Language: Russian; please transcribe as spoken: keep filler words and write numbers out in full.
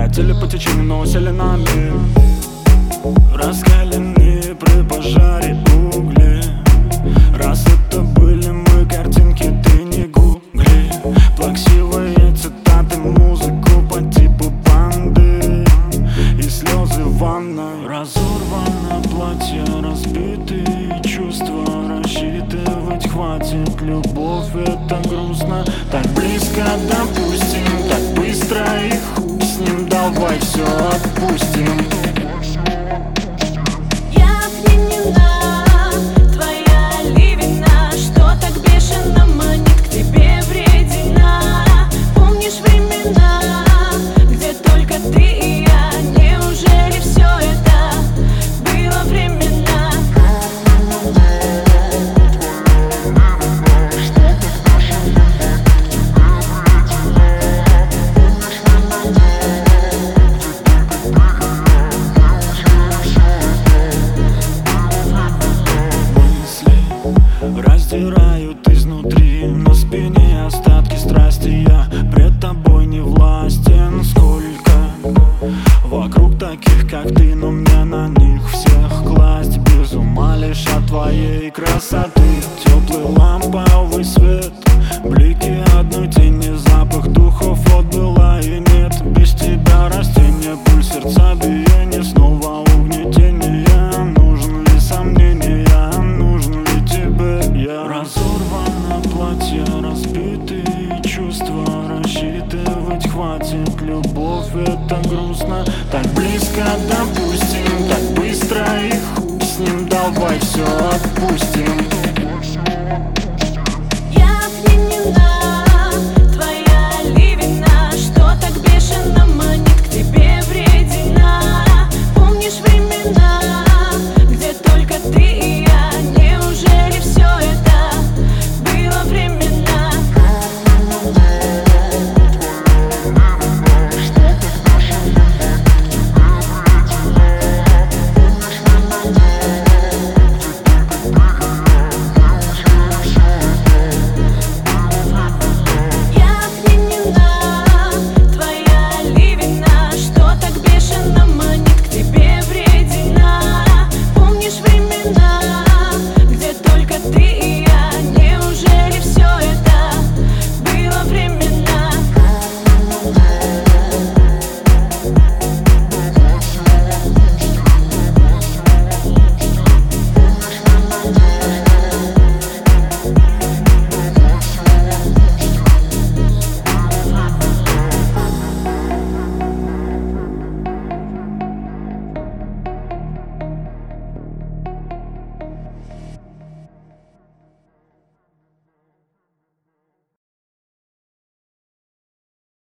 Хотели по течению, но сели на мель. Раскаленные при пожаре угли. Раз это были мы, картинки ты не гугли. Плаксивые цитаты, музыку по типу банды. И слезы в ванной. Разорвано платье, разбитые чувства. Рассчитывать хватит, любовь это грустно. Так близко, допустим, так быстро и хуй с ним. Давай все отпустим. Раздирают изнутри, на спине остатки страсти. Я пред тобой не властен. Сколько вокруг таких, как ты, но мне на них всех класть. Без ума лишь от твоей красоты. Теплый ламповый свет, блики одной тени, запах духов от была и нет. Без тебя растение, пульс сердца, биение, снова угнетение. Нужен ли сомнение, нужен ли тебе я? Разорвано платье, разбитые чувства. Рассчитывать хватит, любовь это грустно. Так близко, допустим, так быстро и хуй с ним. Давай все отпустим.